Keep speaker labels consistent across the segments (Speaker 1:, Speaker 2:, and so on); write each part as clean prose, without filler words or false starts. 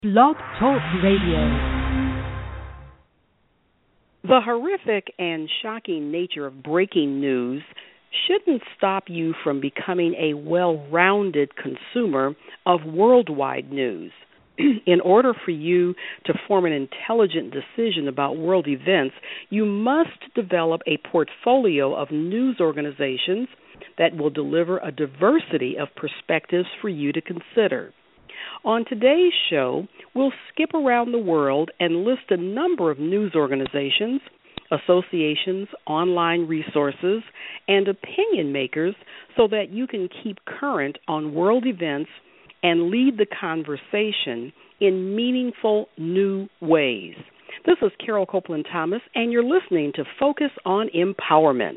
Speaker 1: Blog Talk Radio.
Speaker 2: The horrific and shocking nature of breaking news shouldn't stop you from becoming a well-rounded consumer of worldwide news. In order for you to form an intelligent decision about world events, you must develop a portfolio of news organizations that will deliver a diversity of perspectives for you to consider. On today's show, we'll skip around the world and list a number of news organizations, associations, online resources, and opinion makers so that you can keep current on world events and lead the conversation in meaningful new ways. This is Carol Copeland Thomas, and you're listening to Focus on Empowerment.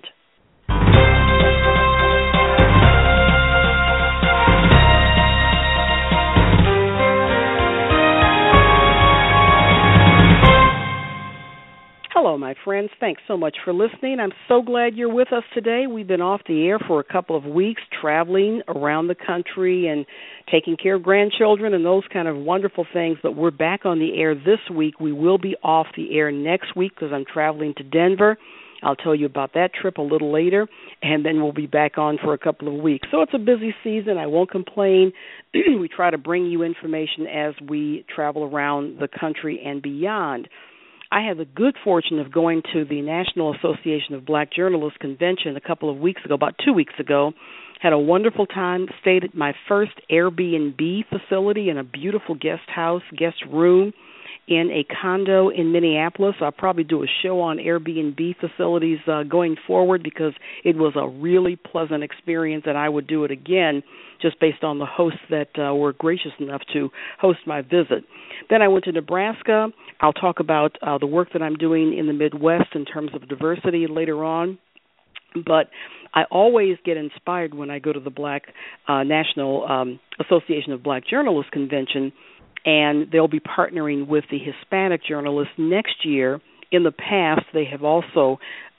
Speaker 2: Hello, my friends. Thanks so much for listening. I'm so glad you're with us today. We've been off the air for a couple of weeks, traveling around the country and taking care of grandchildren and those kind of wonderful things, but we're back on the air this week. We will be off the air next week because I'm traveling to Denver. I'll tell you about that trip a little later, and then we'll be back on for a couple of weeks. So it's a busy season. I won't complain. We try to bring you information as we travel around the country and beyond. I had the good fortune of going to the National Association of Black Journalists Convention a couple of weeks ago, about 2 weeks ago. Had a wonderful time, stayed at my first Airbnb facility in a beautiful guest room in a condo in Minneapolis. I'll probably do a show on Airbnb facilities going forward because it was a really pleasant experience, and I would do it again just based on the hosts that were gracious enough to host my visit. Then I went to Nebraska. I'll talk about the work that I'm doing in the Midwest in terms of diversity later on. But I always get inspired when I go to the Black National Association of Black Journalists Convention, and they'll be partnering with the Hispanic journalists next year. In the past, they have also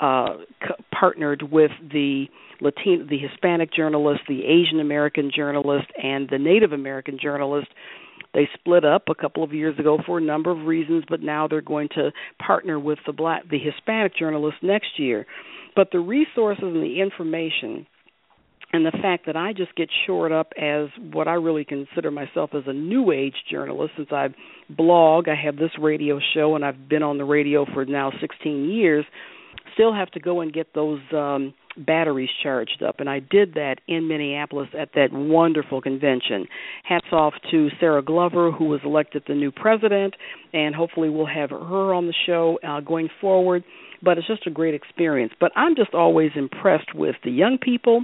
Speaker 2: partnered with the Hispanic journalists, the Asian American journalists, and the Native American journalists. They split up a couple of years ago for a number of reasons, but now they're going to partner with the Hispanic journalists next year. But the resources and the information and the fact that I just get shored up as what I really consider myself as a new age journalist, since I blog, I have this radio show, and I've been on the radio for now 16 years, still have to go and get those batteries charged up. And I did that in Minneapolis at that wonderful convention. Hats off to Sarah Glover, who was elected the new president, and hopefully we'll have her on the show going forward. But it's just a great experience. But I'm just always impressed with the young people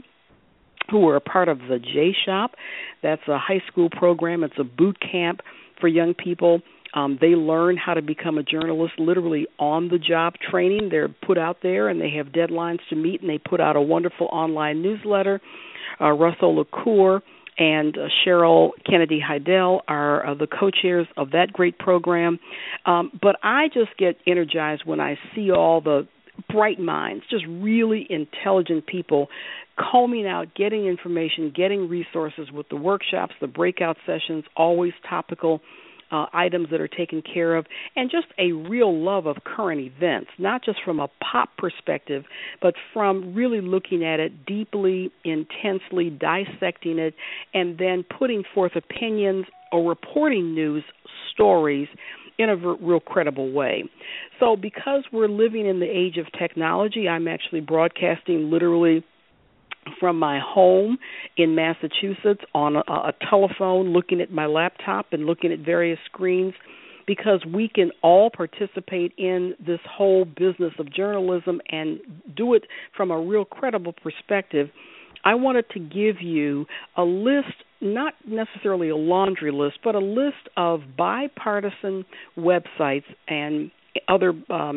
Speaker 2: who are a part of the J-Shop. That's a high school program. It's a boot camp for young people. They learn how to become a journalist literally on-the-job training. They're put out there, and they have deadlines to meet, and they put out a wonderful online newsletter. Russell LaCour and Cheryl Kennedy Heidel are the co-chairs of that great program. But I just get energized when I see all the bright minds, just really intelligent people combing out, getting information, getting resources with the workshops, the breakout sessions, always topical items that are taken care of, and just a real love of current events, not just from a pop perspective, but from really looking at it deeply, intensely, dissecting it, and then putting forth opinions or reporting news stories in a real credible way. So because we're living in the age of technology, I'm actually broadcasting literally from my home in Massachusetts on a telephone, looking at my laptop and looking at various screens, because we can all participate in this whole business of journalism and do it from a real credible perspective. I wanted to give you a list, not necessarily a laundry list, but a list of bipartisan websites and other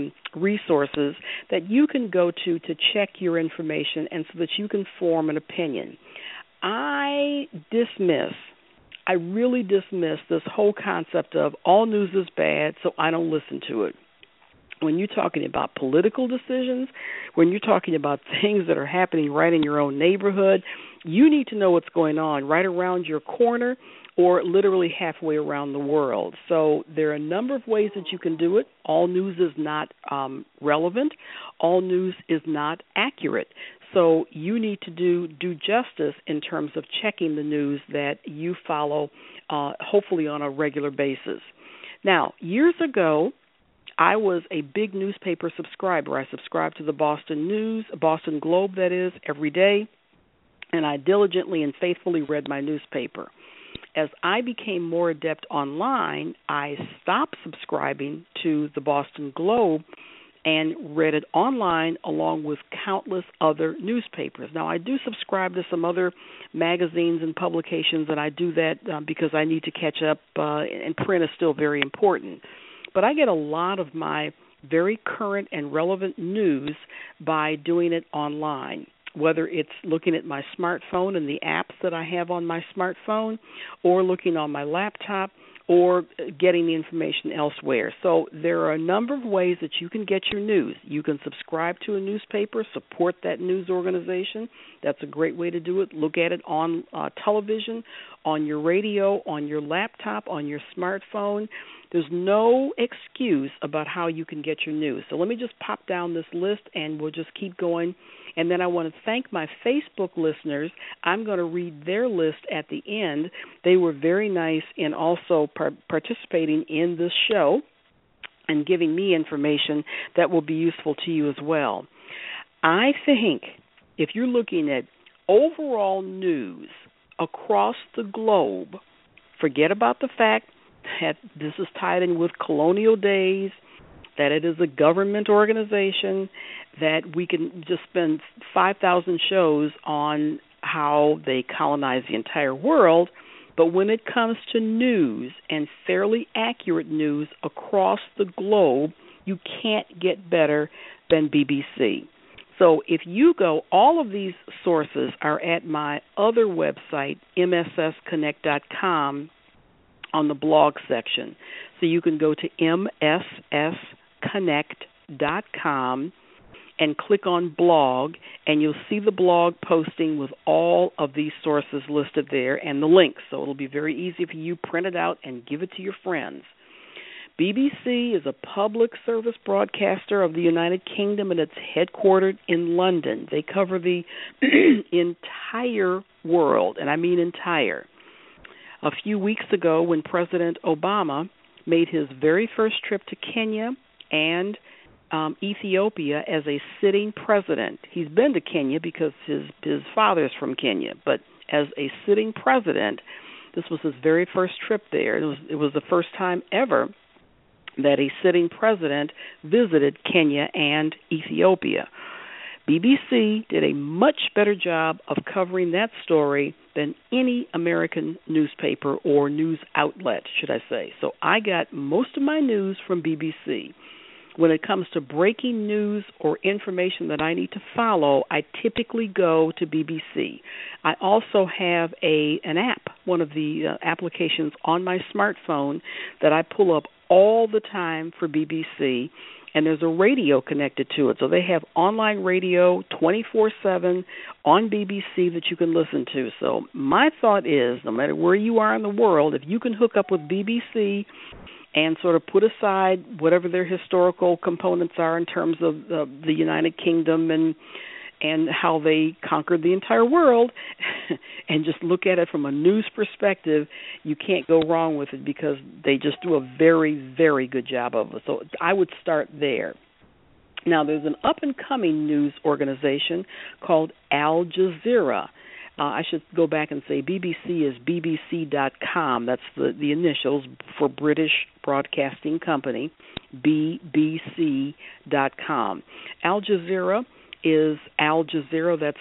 Speaker 2: resources that you can go to check your information and so that you can form an opinion. I really dismiss this whole concept of all news is bad, so I don't listen to it. When you're talking about political decisions, when you're talking about things that are happening right in your own neighborhood, you need to know what's going on right around your corner or literally halfway around the world. So there are a number of ways that you can do it. All news is not relevant. All news is not accurate. So you need to do justice in terms of checking the news that you follow, hopefully on a regular basis. Now, years ago, I was a big newspaper subscriber. I subscribed to the Boston News, Boston Globe, that is, every day, and I diligently and faithfully read my newspaper. As I became more adept online, I stopped subscribing to the Boston Globe and read it online along with countless other newspapers. Now, I do subscribe to some other magazines and publications, and I do that because I need to catch up, and print is still very important. But I get a lot of my very current and relevant news by doing it online, whether it's looking at my smartphone and the apps that I have on my smartphone, or looking on my laptop, or getting the information elsewhere. So there are a number of ways that you can get your news. You can subscribe to a newspaper, support that news organization. That's a great way to do it. Look at it on television, on your radio, on your laptop, on your smartphone. There's no excuse about how you can get your news. So let me just pop down this list, and we'll just keep going. And then I want to thank my Facebook listeners. I'm going to read their list at the end. They were very nice in also participating in this show and giving me information that will be useful to you as well. I think if you're looking at overall news across the globe, forget about the fact that this is tied in with colonial days, that it is a government organization, that we can just spend 5,000 shows on how they colonize the entire world. But when it comes to news and fairly accurate news across the globe, you can't get better than BBC. So if you go, all of these sources are at my other website, mssconnect.com, on the blog section. So you can go to mssconnect.com and click on blog, and you'll see the blog posting with all of these sources listed there and the links. So it'll be very easy for you. Print it out and give it to your friends. BBC is a public service broadcaster of the United Kingdom, and it's headquartered in London. They cover the entire world, and I mean entire. A few weeks ago, when President Obama made his very first trip to Kenya and Ethiopia as a sitting president. He's been to Kenya because his father's from Kenya, but as a sitting president, this was his very first trip there. It was the first time ever that a sitting president visited Kenya and Ethiopia. BBC did a much better job of covering that story than any American newspaper or news outlet, should I say. So I got most of my news from BBC. When it comes to breaking news or information that I need to follow, I typically go to BBC. I also have an app, one of the applications on my smartphone that I pull up all the time for BBC, and there's a radio connected to it. So they have online radio 24/7 on BBC that you can listen to. So my thought is, no matter where you are in the world, if you can hook up with BBC and sort of put aside whatever their historical components are in terms of the United Kingdom and how they conquered the entire world, and just look at it from a news perspective, you can't go wrong with it because they just do a very, very good job of it. So I would start there. Now, there's an up-and-coming news organization called Al Jazeera. I should go back and say BBC is BBC.com. That's the initials for British Broadcasting Company, BBC.com. Al Jazeera is Al Jazeera. That's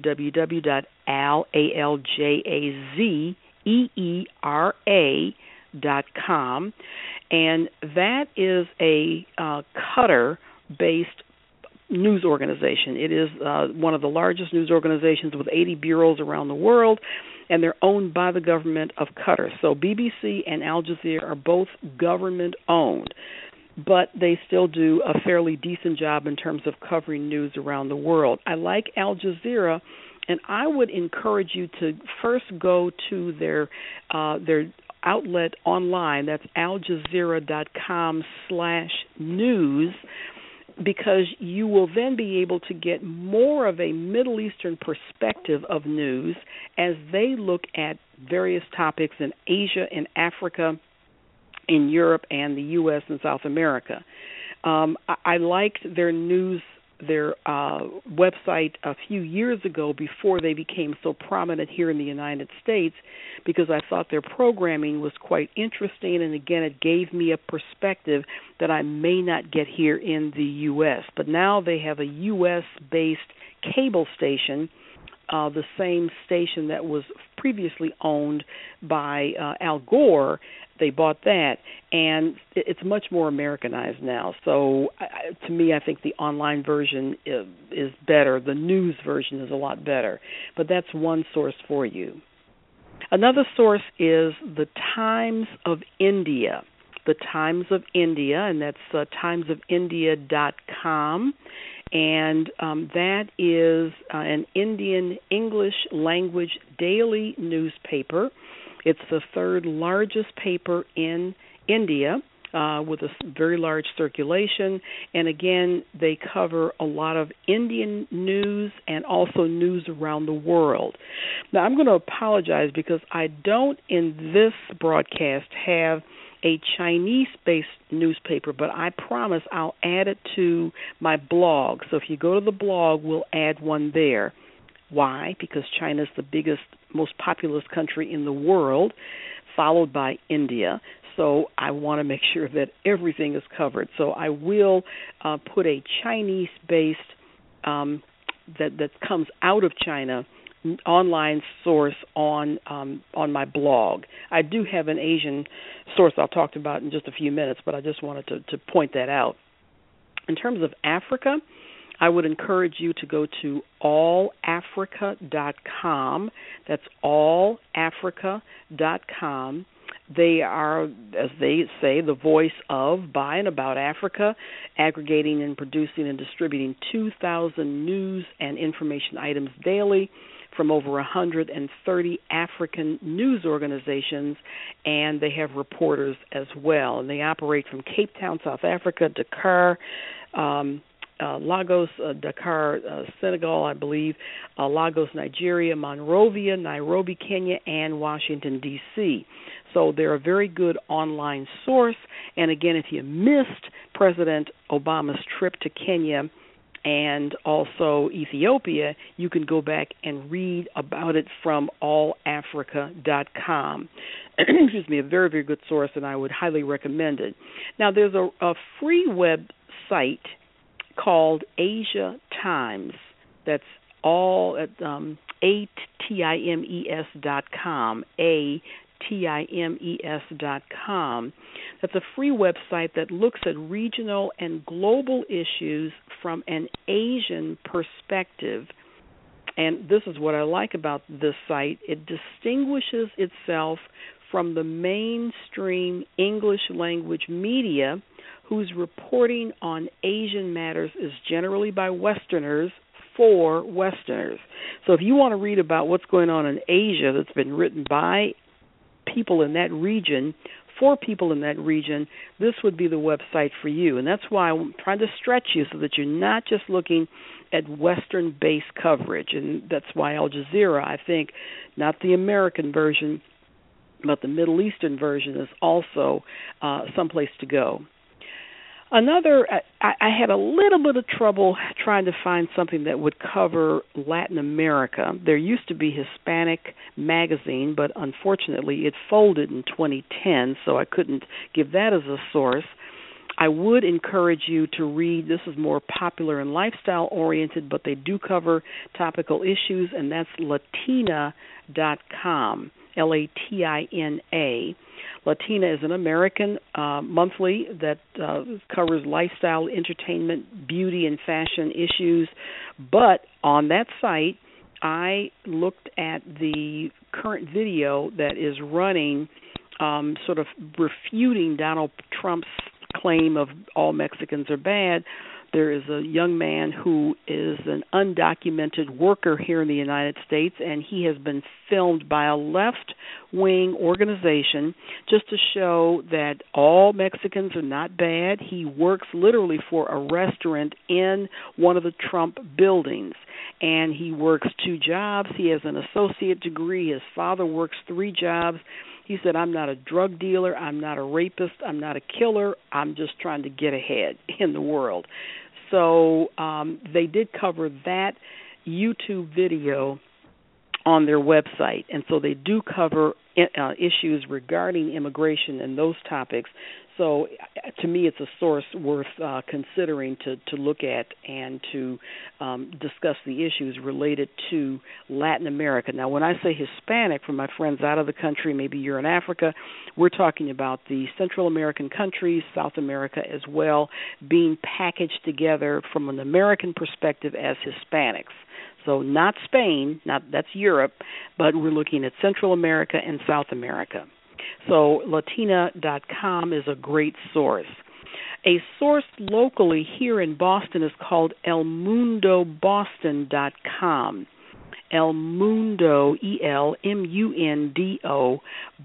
Speaker 2: www.aljazeera.com. And that is a Qatar-based news organization. It is one of the largest news organizations with 80 bureaus around the world, and they're owned by the government of Qatar. So BBC and Al Jazeera are both government-owned, but they still do a fairly decent job in terms of covering news around the world. I like Al Jazeera And I would encourage you to first go to their outlet online. That's aljazeera.com/news, because you will then be able to get more of a Middle Eastern perspective of news as they look at various topics in Asia, in Africa, in Europe, and the U.S. and South America. I liked their website a few years ago before they became so prominent here in the United States, because I thought their programming was quite interesting, and again, it gave me a perspective that I may not get here in the U.S. But now they have a U.S.-based cable station, the same station that was previously owned by Al Gore. They bought that, and it's much more Americanized now. So to me, I think the online version is better. The news version is a lot better. But that's one source for you. Another source is the Times of India. The Times of India, and that's timesofindia.com. And that is an Indian English language daily newspaper. It's the third largest paper in India, with a very large circulation. And again, they cover a lot of Indian news and also news around the world. Now, I'm going to apologize because I don't in this broadcast have a Chinese-based newspaper, but I promise I'll add it to my blog. So if you go to the blog, we'll add one there. Why? Because China is the biggest, most populous country in the world, followed by India. So I want to make sure that everything is covered. So I will put a Chinese-based that comes out of China online source on my blog. I do have an Asian source I'll talk about in just a few minutes, but I just wanted to point that out. In terms of Africa, I would encourage you to go to allafrica.com. That's allafrica.com. They are, as they say, the voice of, by, and about Africa, aggregating and producing and distributing 2,000 news and information items daily from over 130 African news organizations, and they have reporters as well. And they operate from Cape Town, South Africa, Dakar, Lagos, Dakar, Senegal, I believe, Lagos, Nigeria, Monrovia, Nairobi, Kenya, and Washington, D.C. So they're a very good online source. And again, if you missed President Obama's trip to Kenya and also Ethiopia, you can go back and read about it from allafrica.com. Excuse me, a very, very good source, and I would highly recommend it. Now, there's a free website called Asia Times. That's all at ATIMES.com, ATIMES.com. That's a free website that looks at regional and global issues from an Asian perspective. And this is what I like about this site. It distinguishes itself from the mainstream English language media whose reporting on Asian matters is generally by Westerners for Westerners. So if you want to read about what's going on in Asia that's been written by people in that region, for people in that region, this would be the website for you. And that's why I'm trying to stretch you so that you're not just looking at Western-based coverage. And that's why Al Jazeera, I think, not the American version, but the Middle Eastern version is also someplace to go. Another, I had a little bit of trouble trying to find something that would cover Latin America. There used to be Hispanic Magazine, but unfortunately it folded in 2010, so I couldn't give that as a source. I would encourage you to read, this is more popular and lifestyle-oriented, but they do cover topical issues, and that's Latina.com, Latina. Latina is an American monthly that covers lifestyle, entertainment, beauty, and fashion issues. But on that site, I looked at the current video that is running, sort of refuting Donald Trump's claim of all Mexicans are bad. There is a young man who is an undocumented worker here in the United States, and he has been filmed by a left-wing organization just to show that all Mexicans are not bad. He works literally for a restaurant in one of the Trump buildings, and he works 2 jobs. He has an associate degree. His father works 3 jobs. He said, I'm not a drug dealer, I'm not a rapist, I'm not a killer, I'm just trying to get ahead in the world. So they did cover that YouTube video on their website, and so they do cover issues regarding immigration and those topics. So to me, it's a source worth considering to look at and to discuss the issues related to Latin America. Now, when I say Hispanic, for my friends out of the country, maybe you're in Africa, we're talking about the Central American countries, South America as well, being packaged together from an American perspective as Hispanics. So not Spain, that's Europe, but we're looking at Central America and South America. So Latina.com is a great source. A source locally here in Boston is called ElMundoBoston.com. ElMundo, ElMundo,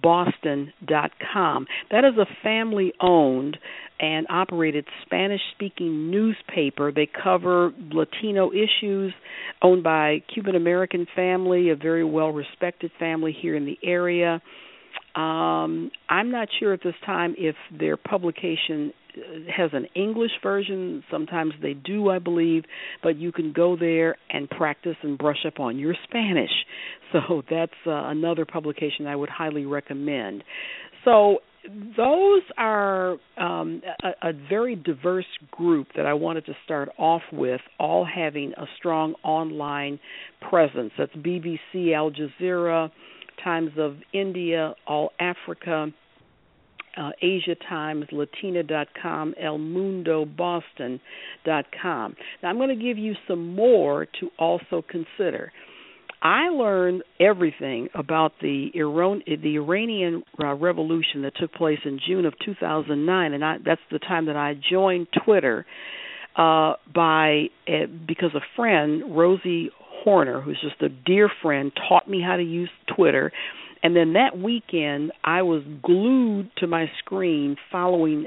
Speaker 2: Boston.com. That is a family-owned and operated Spanish-speaking newspaper. They cover Latino issues, owned by Cuban-American family, a very well-respected family here in the area. I'm not sure at this time if their publication has an English version. Sometimes they do, I believe, but you can go there and practice and brush up on your Spanish. So that's another publication I would highly recommend. So those are a very diverse group that I wanted to start off with, all having a strong online presence. That's BBC, Al Jazeera, Times of India, All Africa, Asia Times, Latina.com, ElMundoBoston.com. Now, I'm going to give you some more to also consider. I learned everything about the Iranian revolution that took place in June of 2009, and that's the time that I joined Twitter because a friend, Rosie Horner, who's just a dear friend, taught me how to use Twitter. And then that weekend, I was glued to my screen following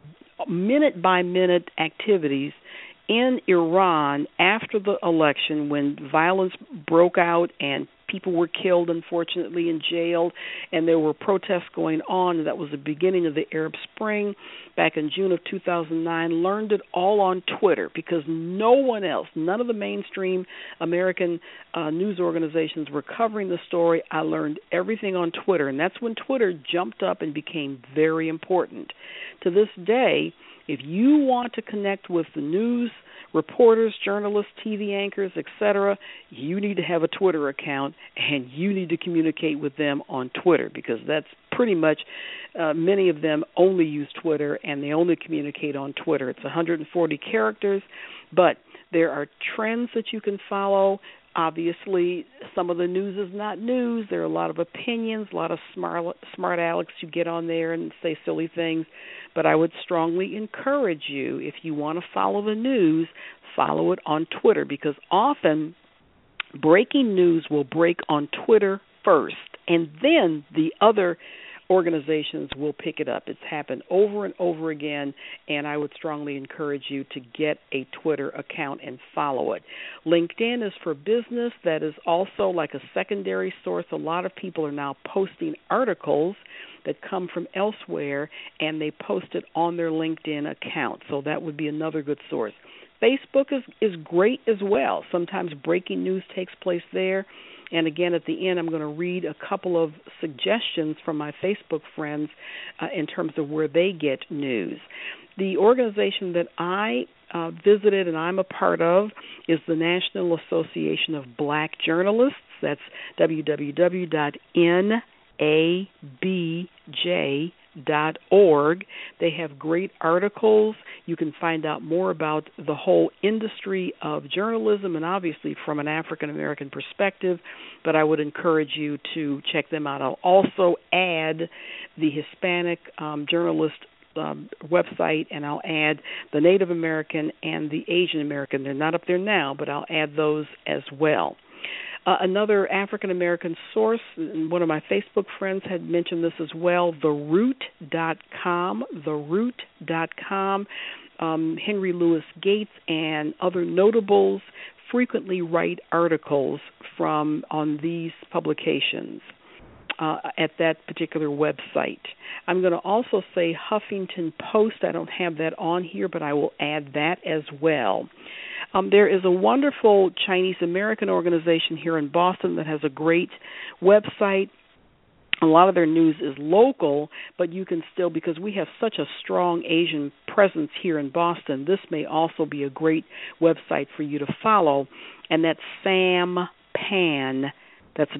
Speaker 2: minute-by-minute activities in Iran after the election when violence broke out and people were killed, unfortunately, and jailed, and there were protests going on. And that was the beginning of the Arab Spring back in June of 2009. Learned it all on Twitter because no one else, none of the mainstream American news organizations were covering the story. I learned everything on Twitter, and that's when Twitter jumped up and became very important. To this day, if you want to connect with the news, reporters, journalists, TV anchors, etc., you need to have a Twitter account, and you need to communicate with them on Twitter because that's pretty much many of them only use Twitter, and they only communicate on Twitter. It's 140 characters, but there are trends that you can follow. Obviously, some of the news is not news. There are a lot of opinions, a lot of smart alecks who get on there and say silly things. But I would strongly encourage you, if you want to follow the news, follow it on Twitter because often breaking news will break on Twitter first, and then the other organizations will pick it up. It's happened over and over again, and I would strongly encourage you to get a Twitter account and follow it. LinkedIn is for business. That is also like a secondary source. A lot of people are now posting articles that come from elsewhere, and they post it on their LinkedIn account. So that would be another good source. Facebook is great as well. Sometimes breaking news takes place there. And again, at the end, I'm going to read a couple of suggestions from my Facebook friends in terms of where they get news. The organization that I visited and I'm a part of is the National Association of Black Journalists. That's www.nabj.org. They have great articles. You can find out more about the whole industry of journalism and obviously from an African-American perspective, but I would encourage you to check them out. I'll also add the Hispanic Journalist website, and I'll add the Native American and the Asian American. They're not up there now, but I'll add those as well. Another African American source, and one of my Facebook friends had mentioned this as well, TheRoot.com. TheRoot.com. Henry Louis Gates and other notables frequently write articles on these publications at that particular website. I'm going to also say Huffington Post. I don't have that on here, but I will add that as well. There is a wonderful Chinese American organization here in Boston that has a great website. A lot of their news is local, but you can still, because we have such a strong Asian presence here in Boston, this may also be a great website for you to follow, and that's SamPan. That's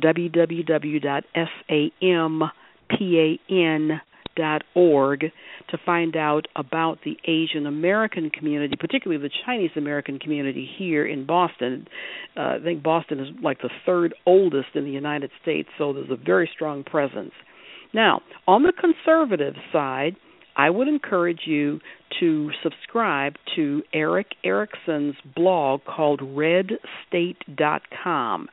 Speaker 2: www.sampan.org to find out about the Asian American community, particularly the Chinese American community here in Boston. I think Boston is like the third oldest in the United States, so there's a very strong presence. Now, on the conservative side, I would encourage you to subscribe to Eric Erickson's blog called RedState.com.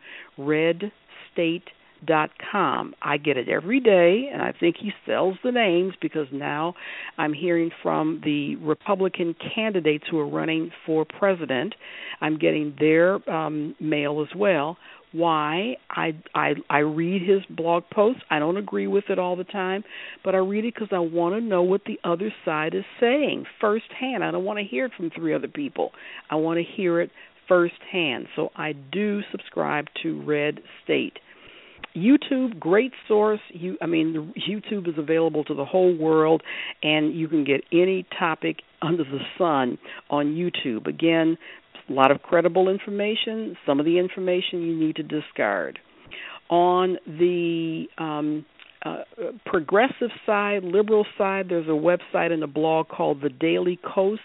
Speaker 2: RedState.com. I get it every day, and I think he sells the names because now I'm hearing from the Republican candidates who are running for president. I'm getting their mail as well. Why? I read his blog posts. I don't agree with it all the time, but I read it because I want to know what the other side is saying firsthand. I don't want to hear it from three other people. I want to hear it firsthand. So I do subscribe to Red State. YouTube, great source. YouTube is available to the whole world, and you can get any topic under the sun on YouTube. Again, a lot of credible information, some of the information you need to discard. On the progressive side, liberal side, there's a website and a blog called The Daily Kos,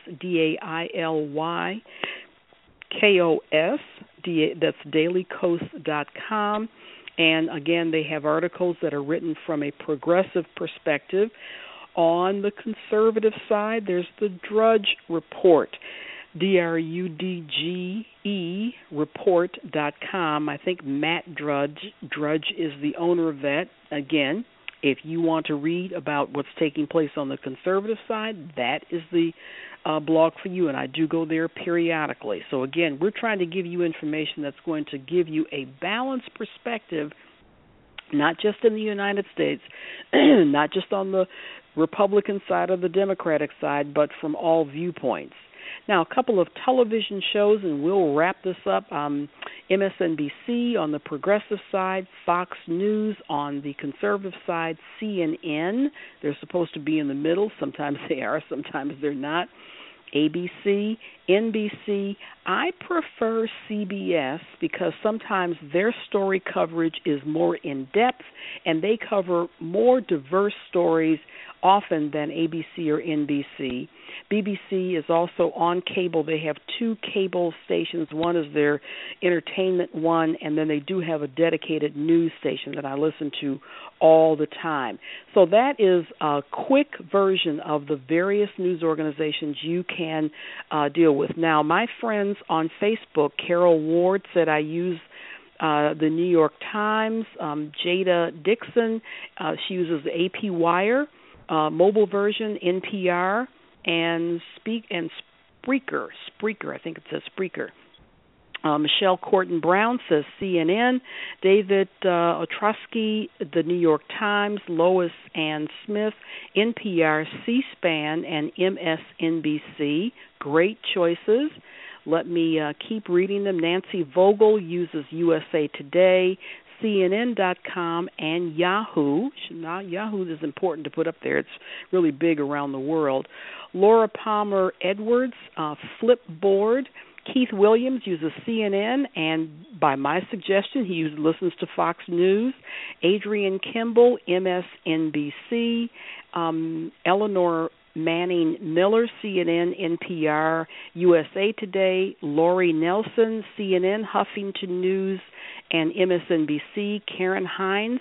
Speaker 2: DAILYKOS, that's dailykos.com. And, again, they have articles that are written from a progressive perspective. On the conservative side, there's the Drudge Report, DRUDGE report.com. I think Matt Drudge is the owner of that. Again, if you want to read about what's taking place on the conservative side, that is the blog for you, and I do go there periodically. So, again, we're trying to give you information that's going to give you a balanced perspective, not just in the United States, not just on the Republican side or the Democratic side, but from all viewpoints. Now, a couple of television shows, and we'll wrap this up. MSNBC on the progressive side, Fox News on the conservative side, CNN. They're supposed to be in the middle. Sometimes they are, sometimes they're not. ABC, NBC. I prefer CBS because sometimes their story coverage is more in-depth and they cover more diverse stories often than ABC or NBC. BBC is also on cable. They have two cable stations. One is their entertainment one, and then they do have a dedicated news station that I listen to all the time. So that is a quick version of the various news organizations you can deal with. Now, my friends on Facebook, Carol Ward said I use the New York Times. Jada Dixon, she uses the AP Wire, mobile version, NPR, and Spreaker. I think it says Spreaker. Michelle Corton-Brown says CNN. David Ostrowski, The New York Times. Lois Ann Smith, NPR, C-SPAN, and MSNBC. Great choices. Let me keep reading them. Nancy Vogel uses USA Today, CNN.com, and Yahoo. Now, Yahoo is important to put up there. It's really big around the world. Laura Palmer Edwards, Flipboard. Keith Williams uses CNN, and by my suggestion, he listens to Fox News. Adrian Kimball, MSNBC. Eleanor Manning Miller, CNN, NPR, USA Today. Lori Nelson, CNN, Huffington News, and MSNBC. Karen Hines,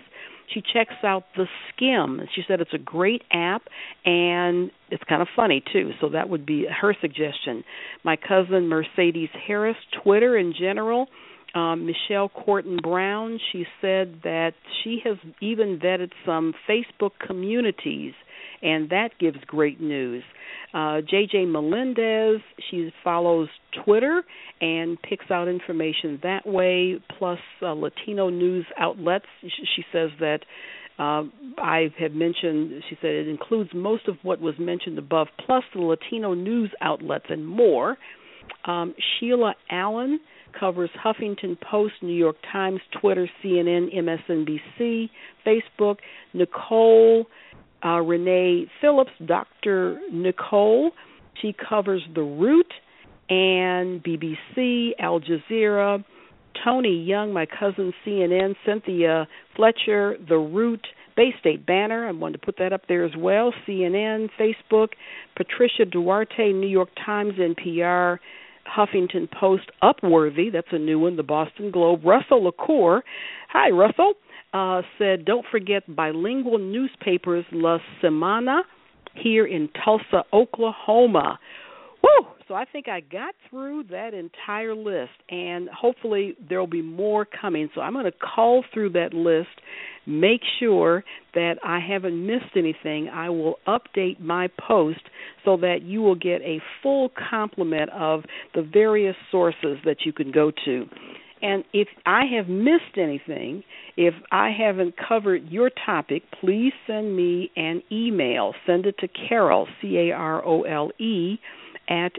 Speaker 2: she checks out The Skim. She said it's a great app, and it's kind of funny, too. So that would be her suggestion. My cousin Mercedes Harris, Twitter in general. Michelle Corton Brown, she said that she has even vetted some Facebook communities, and that gives great news. JJ Melendez, she follows Twitter and picks out information that way, plus Latino news outlets. She says that I have mentioned, she said it includes most of what was mentioned above, plus the Latino news outlets and more. Sheila Allen covers Huffington Post, New York Times, Twitter, CNN, MSNBC, Facebook. Nicole Renee Phillips, Dr. Nicole, she covers The Root and BBC, Al Jazeera. Tony Young, my cousin, CNN. Cynthia Fletcher, The Root, Bay State Banner, I wanted to put that up there as well, CNN, Facebook. Patricia Duarte, New York Times, NPR. Huffington Post, Upworthy, that's a new one, the Boston Globe. Russell LaCour, hi Russell, said don't forget bilingual newspapers La Semana here in Tulsa, Oklahoma. Woo! So I think I got through that entire list, and hopefully there will be more coming. So I'm going to call through that list, make sure that I haven't missed anything. I will update my post so that you will get a full complement of the various sources that you can go to. And if I have missed anything, if I haven't covered your topic, please send me an email. Send it to Carole, Carole, at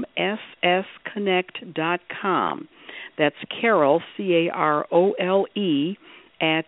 Speaker 2: mssconnect.com. That's Carole, Carole, at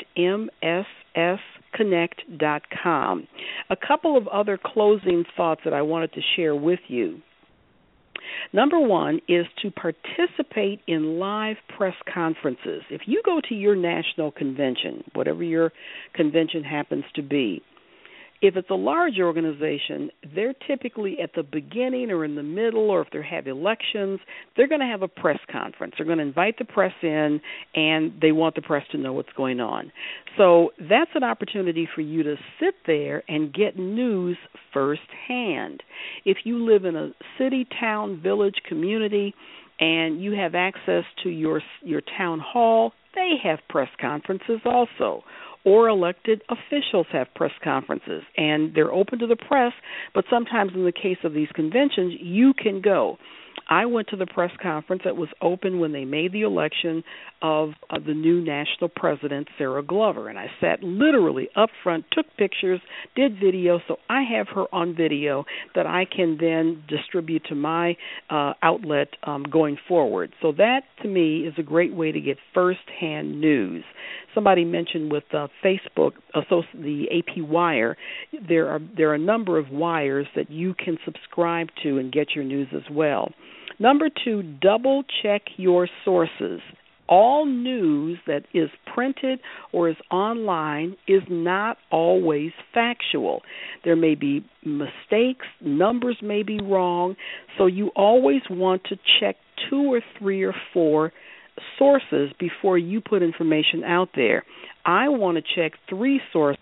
Speaker 2: mssconnect.com. A couple of other closing thoughts that I wanted to share with you. Number one is to participate in live press conferences. If you go to your national convention, whatever your convention happens to be, if it's a large organization, they're typically at the beginning or in the middle, or if they have elections, they're going to have a press conference. They're going to invite the press in, and they want the press to know what's going on. So that's an opportunity for you to sit there and get news firsthand. If you live in a city, town, village, community, and you have access to your town hall, they have press conferences also. Or elected officials have press conferences, and they're open to the press, but sometimes in the case of these conventions, you can go. I went to the press conference that was open when they made the election of the new national president, Sarah Glover, and I sat literally up front, took pictures, did video, so I have her on video that I can then distribute to my outlet going forward. So that, to me, is a great way to get first-hand news. Somebody mentioned with Facebook, the AP Wire, there are a number of wires that you can subscribe to and get your news as well. Number two, double-check your sources. All news that is printed or is online is not always factual. There may be mistakes, numbers may be wrong, so you always want to check 2 or 3 or 4 sources before you put information out there. I want to check 3 sources.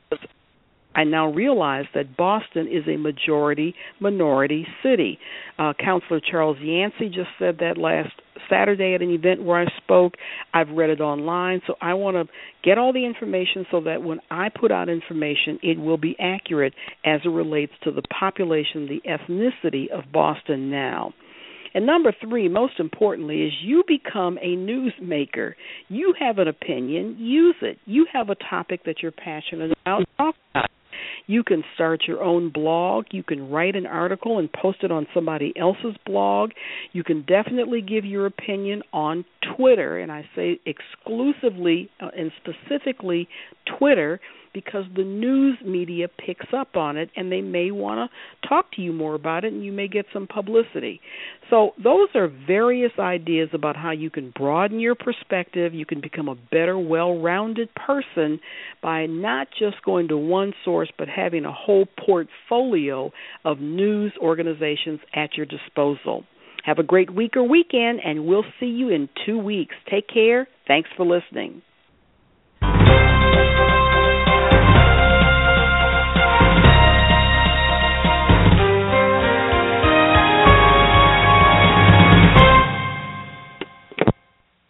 Speaker 2: I now realize that Boston is a majority-minority city. Councilor Charles Yancey just said that last Saturday at an event where I spoke. I've read it online, so I want to get all the information so that when I put out information, it will be accurate as it relates to the population, the ethnicity of Boston now. And number 3, most importantly, is you become a newsmaker. You have an opinion, use it. You have a topic that you're passionate about, talk about it. You can start your own blog. You can write an article and post it on somebody else's blog. You can definitely give your opinion on Twitter, and I say exclusively and specifically Twitter, because the news media picks up on it, and they may want to talk to you more about it, and you may get some publicity. So those are various ideas about how you can broaden your perspective. You can become a better, well-rounded person by not just going to one source, but having a whole portfolio of news organizations at your disposal. Have a great week or weekend, and we'll see you in 2 weeks. Take care. Thanks for listening.